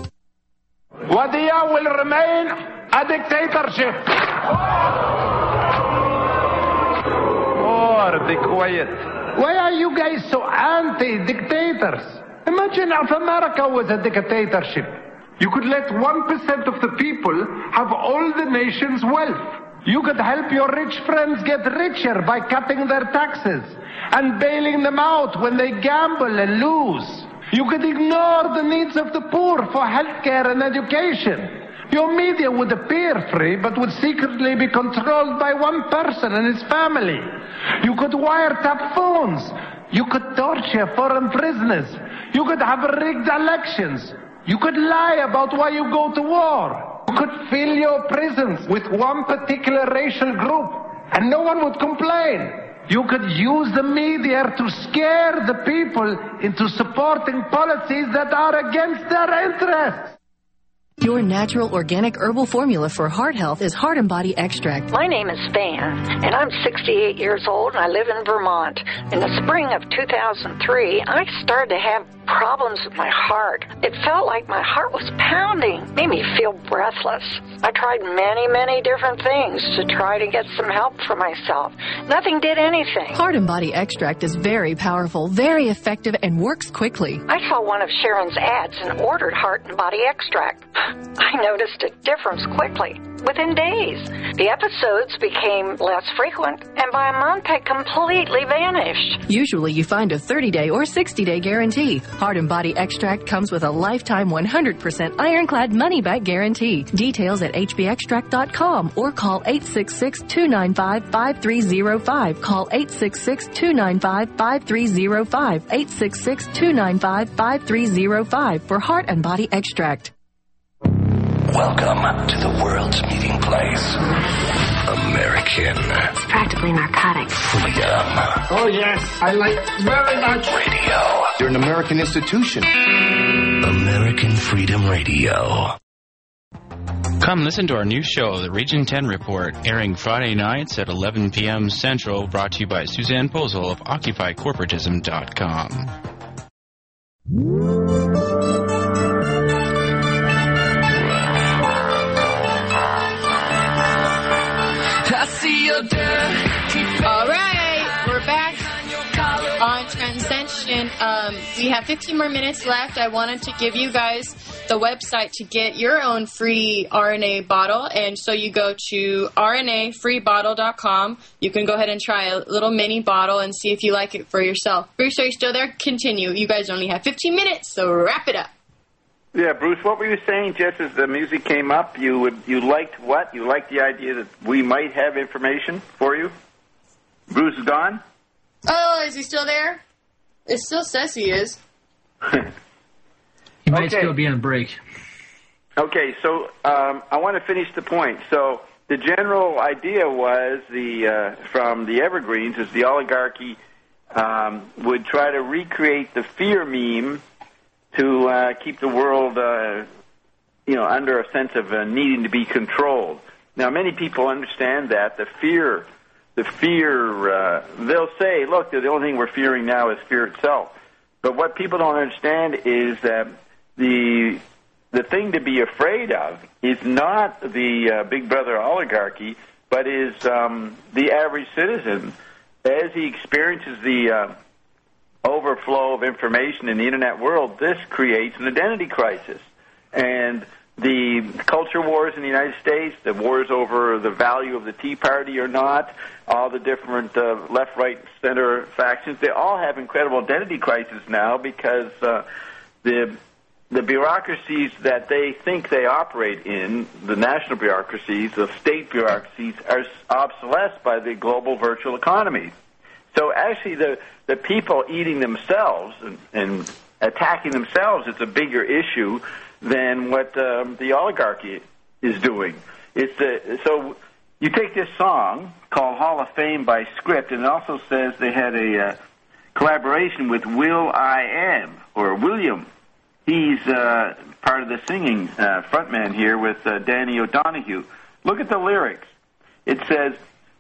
Wadiya will remain a dictatorship. Oh, be quiet. Why are you guys so anti-dictators? Imagine if America was a dictatorship. You could let one percent of the people have all the nation's wealth. You could help your rich friends get richer by cutting their taxes and bailing them out when they gamble and lose. You could ignore the needs of the poor for healthcare and education. Your media would appear free, but would secretly be controlled by one person and his family. You could wiretap phones. You could torture foreign prisoners. You could have rigged elections. You could lie about why you go to war. You could fill your prisons with one particular racial group, and no one would complain. You could use the media to scare the people into supporting policies that are against their interests. Your natural organic herbal formula for heart health is Heart and Body Extract. My name is Van, and I'm sixty-eight years old, and I live in Vermont. In the spring of two thousand three, I started to have problems with my heart. It felt like my heart was pounding, made me feel breathless. I tried many, many different things to try to get some help for myself. Nothing did anything. Heart and Body Extract is very powerful, very effective, and works quickly. I saw one of Sharon's ads and ordered Heart and Body Extract. I noticed a difference quickly, within days. The episodes became less frequent, and by a month had completely vanished. Usually you find a thirty-day or sixty-day guarantee. Heart and Body Extract comes with a lifetime one hundred percent ironclad money-back guarantee. Details at h b extract dot com or call eight six six, two nine five, five three zero five. Call eight six six, two nine five, five three zero five. eight six six, two nine five, five three zero five for Heart and Body Extract. Welcome to the world's meeting place. American. It's practically narcotic. Freedom. Oh, yes. I like very much. Radio. You're an American institution. American Freedom Radio. Come listen to our new show, The Region ten Report, airing Friday nights at eleven p.m. Central, brought to you by Suzanne Posel of Occupy Corporatism dot com. All right, we're back on Transcension. Um, we have fifteen more minutes left. I wanted to give you guys the website to get your own free R N A bottle, and so you go to R N A free bottle dot com. You can go ahead and try a little mini bottle and see if you like it for yourself. Bruce, are you still there? Continue. You guys only have fifteen minutes, so wrap it up. Yeah, Bruce, what were you saying just as the music came up? You would, you liked what? You liked the idea that we might have information for you? Bruce is gone? Oh, is he still there? It still says he is. He might Okay. still be on break. Okay, so um, I want to finish the point. So the general idea was the uh, from the Evergreens is the oligarchy um, would try to recreate the fear meme to uh, keep the world, uh, you know, under a sense of uh, needing to be controlled. Now, many people understand that the fear, the fear. Uh, they'll say, "Look, the only thing we're fearing now is fear itself." But what people don't understand is that the the thing to be afraid of is not the uh, Big Brother oligarchy, but is um, the average citizen as he experiences the uh, overflow of information in the internet world. This creates an identity crisis, and the culture wars in the United States, the wars over the value of the Tea Party or not, all the different uh, left, right, center factions, they all have incredible identity crises now because uh, the the bureaucracies that they think they operate in, the national bureaucracies, the state bureaucracies, are obsolesced by the global virtual economy. So actually the, the people eating themselves and, and attacking themselves is a bigger issue than what um, the oligarchy is doing. It's the, so you take this song called Hall of Fame by Script, and it also says they had a uh, collaboration with Will I Am, or William. He's uh, part of the singing uh, frontman here with uh, Danny O'Donoghue. Look at the lyrics. It says,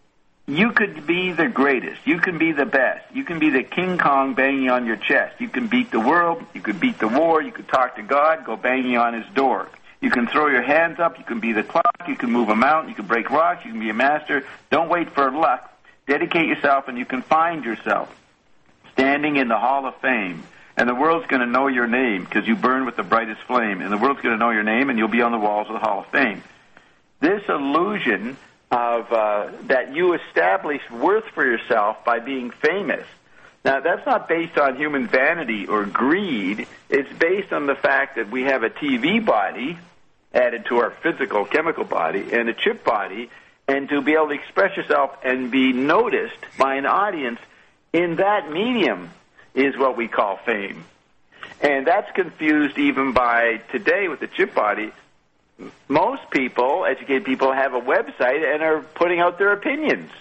you could be the greatest. You can be the best. You can be the King Kong banging on your chest. You can beat the world. You could beat the war. You could talk to God, go banging on his door. You can throw your hands up. You can be the clock. You can move a mountain. You can break rocks. You can be a master. Don't wait for luck. Dedicate yourself, and you can find yourself standing in the Hall of Fame. And the world's going to know your name because you burn with the brightest flame. And the world's going to know your name, and you'll be on the walls of the Hall of Fame. This illusion of uh, that you establish worth for yourself by being famous. Now, that's not based on human vanity or greed. It's based on the fact that we have a T V body added to our physical chemical body and a chip body, and to be able to express yourself and be noticed by an audience in that medium is what we call fame. And that's confused even by today with the chip body. Most people, educated people, have a website and are putting out their opinions.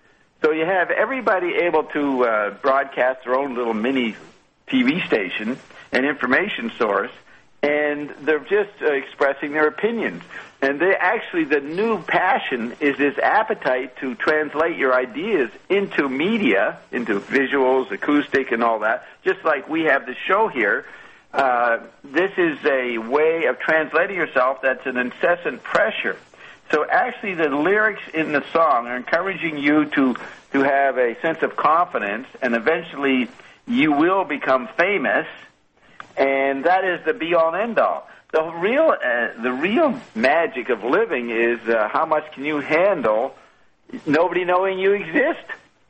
So you have everybody able to uh, broadcast their own little mini T V station and information source, and they're just uh, expressing their opinions. And they actually, the new passion is this appetite to translate your ideas into media, into visuals, acoustic, and all that, just like we have the show here. Uh, this is a way of translating yourself that's an incessant pressure. So actually the lyrics in the song are encouraging you to, to have a sense of confidence, and eventually you will become famous, and that is the be-all and end-all. The real, uh, the real magic of living is uh, how much can you handle nobody knowing you exist.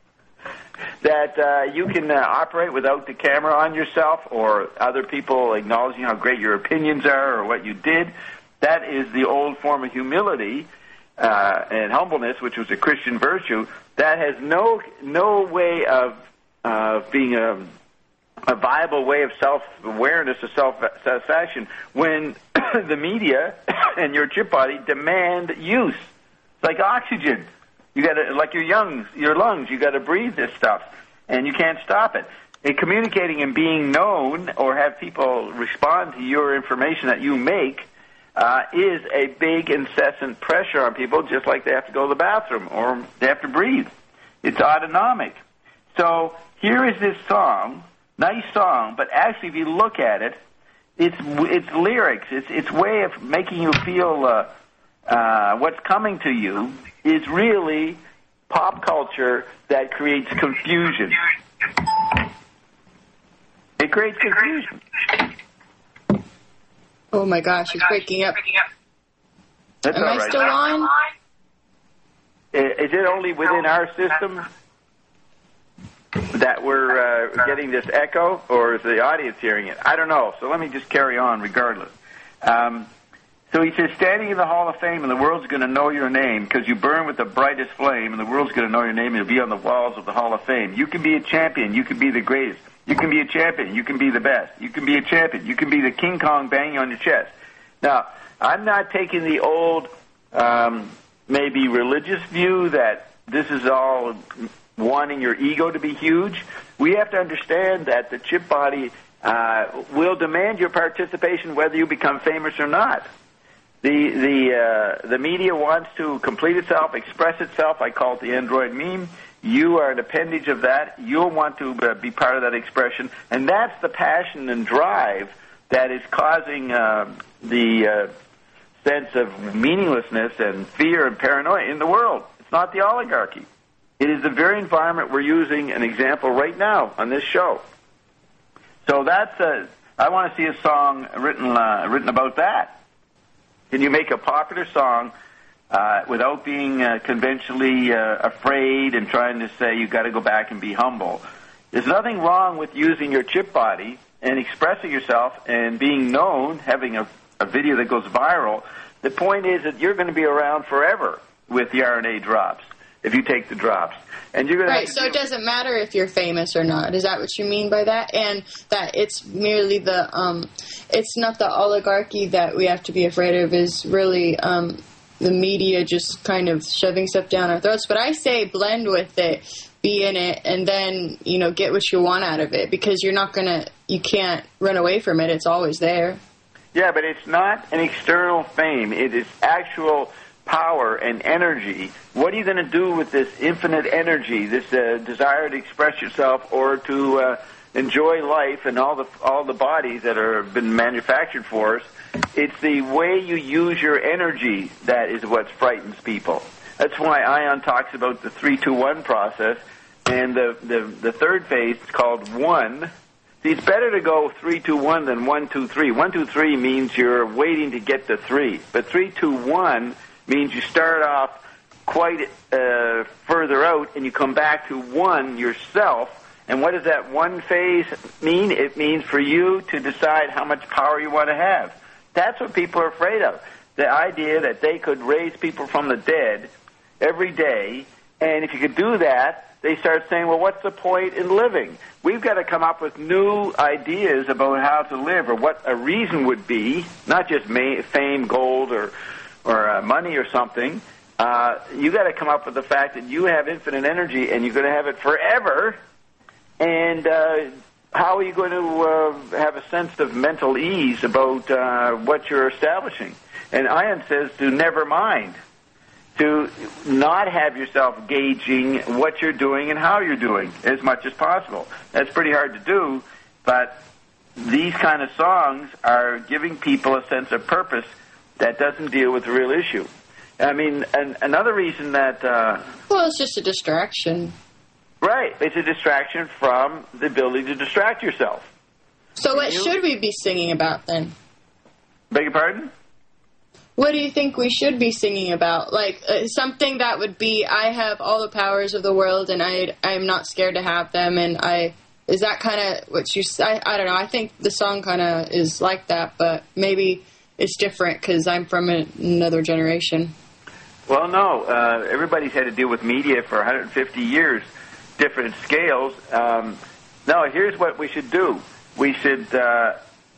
That uh, you can uh, operate without the camera on yourself or other people acknowledging how great your opinions are or what you did. That is the old form of humility uh, and humbleness, which was a Christian virtue. That has no no way of uh, being a a viable way of self-awareness or self-satisfaction when the media and your chip body demand use. It's like oxygen. You got to, like your lungs, your lungs, you got to breathe this stuff, and you can't stop it. And communicating and being known or have people respond to your information that you make uh, is a big incessant pressure on people, just like they have to go to the bathroom or they have to breathe. It's autonomic. So here is this song. Nice song, but actually, if you look at it, it's it's lyrics. It's it's way of making you feel uh, uh, what's coming to you is really pop culture that creates confusion. It creates confusion. Oh my gosh, he's breaking up. That's Am all I right. still on? Is it only within our system that we're uh, getting this echo, or is the audience hearing it? I don't know. So let me just carry on regardless. Um, so he says, standing in the Hall of Fame, and the world's going to know your name because you burn with the brightest flame, and the world's going to know your name, and you'll be on the walls of the Hall of Fame. You can be a champion. You can be the greatest. You can be a champion. You can be the best. You can be a champion. You can be the King Kong banging on your chest. Now, I'm not taking the old, um, maybe religious view that this is all wanting your ego to be huge. We have to understand that the chip body uh, will demand your participation whether you become famous or not. The the uh, the media wants to complete itself, express itself. I call it the Android meme. You are an appendage of that. You'll want to uh, be part of that expression, and that's the passion and drive that is causing uh, the uh, sense of meaninglessness and fear and paranoia in the world. It's not the oligarchy. It is the very environment we're using an example right now on this show. So that's a, I want to see a song written uh, written about that. Can you make a popular song uh, without being uh, conventionally uh, afraid and trying to say you've got to go back and be humble? There's nothing wrong with using your chip body and expressing yourself and being known, having a, a video that goes viral. The point is that you're going to be around forever with the R N A drops if you take the drops. And you're going to right, so it doesn't matter if you're famous or not. Is that what you mean by that? And that it's merely the, um, it's not the oligarchy that we have to be afraid of, is really um, the media just kind of shoving stuff down our throats. But I say blend with it, be in it, and then, you know, get what you want out of it, because you're not going to, you can't run away from it. It's always there. Yeah, but it's not an external fame. It is actual power and energy. What are you going to do with this infinite energy, this uh, desire to express yourself or to uh, enjoy life and all the all the bodies that are been manufactured for us? It's the way you use your energy that is what frightens people. That's why Ion talks about the three two one process, and the, the, the third phase is called one. See, it's better to go three two one than one two three. one two three means you're waiting to get to three, but three two one means you start off quite uh, further out and you come back to one yourself. And what does that one phase mean? It means for you to decide how much power you want to have. That's what people are afraid of. The idea that they could raise people from the dead every day, and if you could do that, they start saying, well, what's the point in living? We've got to come up with new ideas about how to live, or what a reason would be, not just may, fame, gold, or or uh, money or something. Uh, you got to come up with the fact that you have infinite energy and you're going to have it forever. And uh, how are you going to uh, have a sense of mental ease about uh, what you're establishing? And Ion says to never mind, to not have yourself gauging what you're doing and how you're doing as much as possible. That's pretty hard to do, but these kind of songs are giving people a sense of purpose that doesn't deal with the real issue. I mean, an, another reason that... Uh, well, it's just a distraction. Right. It's a distraction from the ability to distract yourself. So what you, should we be singing about then? Beg your pardon? What do you think we should be singing about? Like, uh, something that would be, I have all the powers of the world and I, I'm not scared to have them, and I... Is that kind of what you... I, I don't know. I think the song kind of is like that, but maybe... It's different because I'm from a, another generation. Well, no. Uh, everybody's had to deal with media for one hundred fifty years, different scales. Um, no, here's what we should do. We should uh,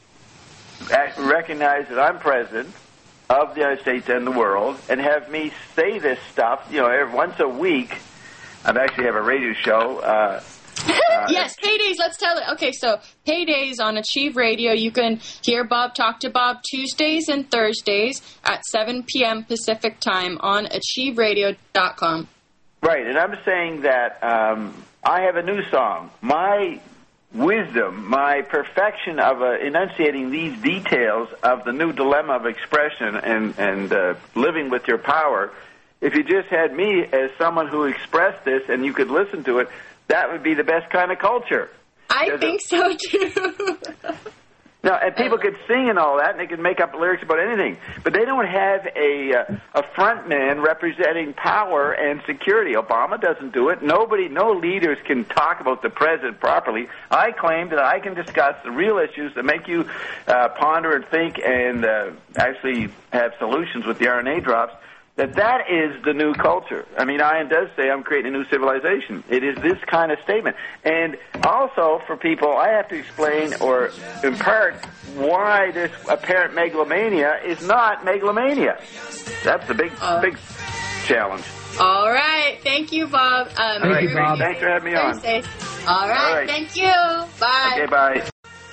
recognize that I'm president of the United States and the world, and have me say this stuff, you know, every, once a week. I actually have a radio show. Uh, Uh, yes, Paydays, let's tell it. Okay, so Paydays on Achieve Radio. You can hear Bob talk to Bob Tuesdays and Thursdays at seven p.m. Pacific time on achieve radio dot com. Right, and I'm saying that um, I have a new song. My wisdom, my perfection of uh, enunciating these details of the new dilemma of expression and, and uh, living with your power, if you just had me as someone who expressed this and you could listen to it, that would be the best kind of culture. I think so, too. Now, and people could sing and all that, and they could make up lyrics about anything, but they don't have a uh, a front man representing power and security. Obama doesn't do it. Nobody, no leaders can talk about the president properly. I claim that I can discuss the real issues that make you uh, ponder and think and uh, actually have solutions with the R N A drops. That that is the new culture. I mean, Ian does say I'm creating a new civilization. It is this kind of statement. And also, for people, I have to explain or impart why this apparent megalomania is not megalomania. That's the big, uh, big challenge. All right. Thank you, Bob. Um, Thank you, Bob. Thanks for having me on. Thursdays. All right. All right. Thank you. Bye. Okay, bye.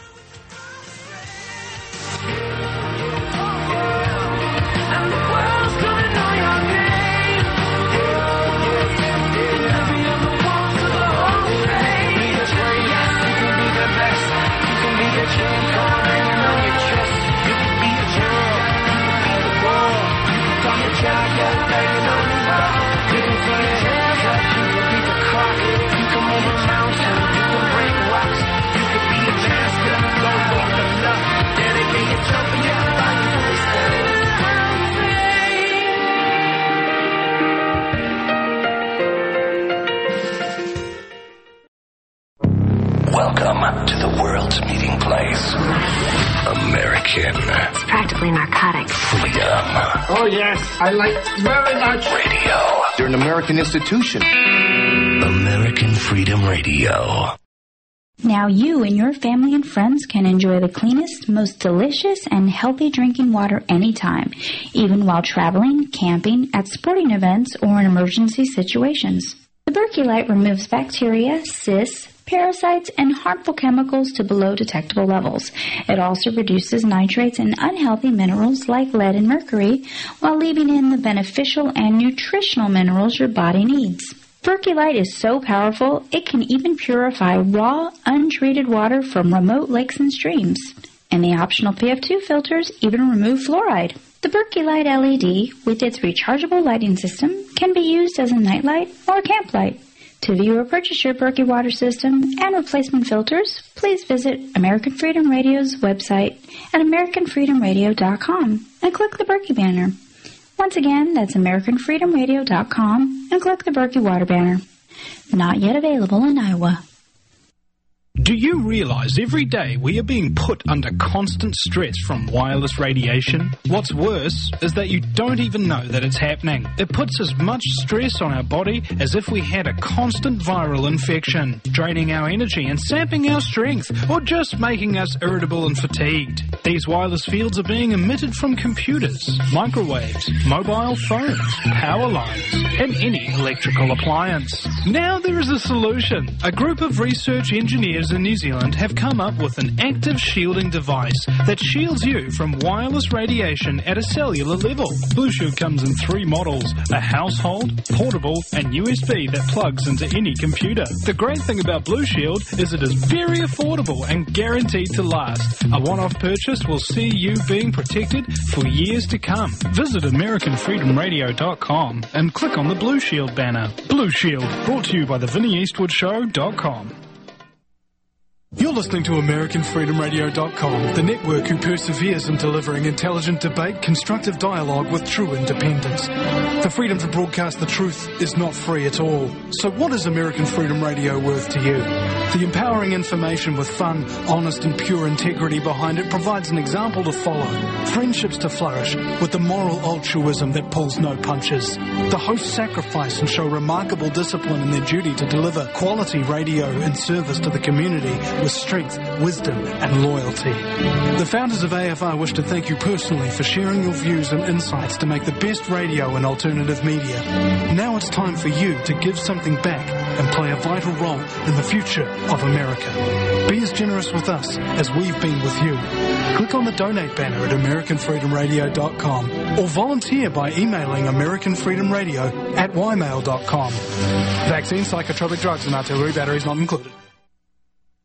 Welcome to the world's meeting place. American. It's practically narcotic. Freedom. Oh, yes. I like very much. Radio. You're an American institution. American Freedom Radio. Now you and your family and friends can enjoy the cleanest, most delicious, and healthy drinking water anytime, even while traveling, camping, at sporting events, or in emergency situations. The Berkey Light removes bacteria, cysts, parasites, and harmful chemicals to below detectable levels. It also reduces nitrates and unhealthy minerals like lead and mercury, while leaving in the beneficial and nutritional minerals your body needs. Berkey Light is so powerful, it can even purify raw, untreated water from remote lakes and streams. And the optional P F two filters even remove fluoride. The Berkey Light L E D, with its rechargeable lighting system, can be used as a nightlight or a camp light. To view or purchase your Berkey water system and replacement filters, please visit American Freedom Radio's website at american freedom radio dot com and click the Berkey banner. Once again, that's american freedom radio dot com and click the Berkey water banner. Not yet available in Iowa. Do you realize every day we are being put under constant stress from wireless radiation? What's worse is that you don't even know that it's happening. It puts as much stress on our body as if we had a constant viral infection, draining our energy and sapping our strength, or just making us irritable and fatigued. These wireless fields are being emitted from computers, microwaves, mobile phones, power lines, and any electrical appliance. Now there is a solution. A group of research engineers in New Zealand have come up with an active shielding device that shields you from wireless radiation at a cellular level. Blue Shield comes in three models: a household, portable, and U S B that plugs into any computer. The great thing about Blue Shield is it is very affordable and guaranteed to last. A one-off purchase will see you being protected for years to come. Visit american freedom radio dot com and click on the Blue Shield banner. Blue Shield, brought to you by the Vinnie Eastwood Show dot com. You're listening to American Freedom Radio dot com, the network who perseveres in delivering intelligent debate, constructive dialogue with true independence. The freedom to broadcast the truth is not free at all. So what is American Freedom Radio worth to you? The empowering information with fun, honest and pure integrity behind it provides an example to follow. Friendships to flourish with the moral altruism that pulls no punches. The hosts sacrifice and show remarkable discipline in their duty to deliver quality radio in service to the community with strength, wisdom, and loyalty. The founders of A F R wish to thank you personally for sharing your views and insights to make the best radio and alternative media. Now it's time for you to give something back and play a vital role in the future of America. Be as generous with us as we've been with you. Click on the donate banner at american freedom radio dot com or volunteer by emailing american freedom radio at y mail dot com. Vaccine, psychotropic drugs, and artillery batteries not included.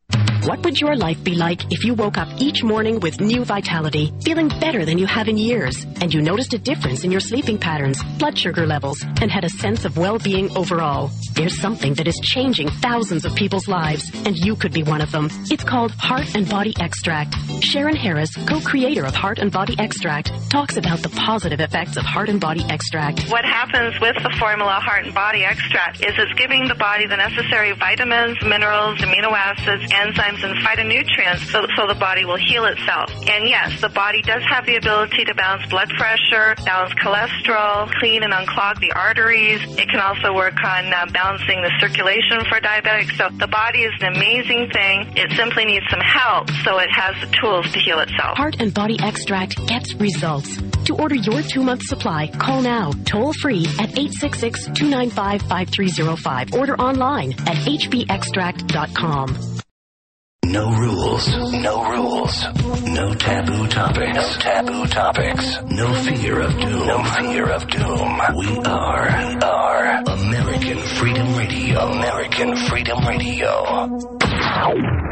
What would your life be like if you woke up each morning with new vitality, feeling better than you have in years, and you noticed a difference in your sleeping patterns, blood sugar levels, and had a sense of well-being overall? There's something that is changing thousands of people's lives, and you could be one of them. It's called Heart and Body Extract. Sharon Harris, co-creator of Heart and Body Extract, talks about the positive effects of Heart and Body Extract. What happens with the formula Heart and Body Extract is it's giving the body the necessary vitamins, minerals, amino acids, enzymes, and phytonutrients so, so the body will heal itself. And yes, the body does have the ability to balance blood pressure, balance cholesterol, clean and unclog the arteries. It can also work on uh, balancing the circulation for diabetics. So the body is an amazing thing. It simply needs some help so it has the tools to heal itself. Heart and Body Extract gets results. To order your two-month supply, call now, toll-free at eight six six, two nine five, five three zero five. Order online at h b extract dot com. No rules, no rules, no taboo topics, no taboo topics, no fear of doom, no fear of doom. We are, we are American Freedom Radio, American Freedom Radio.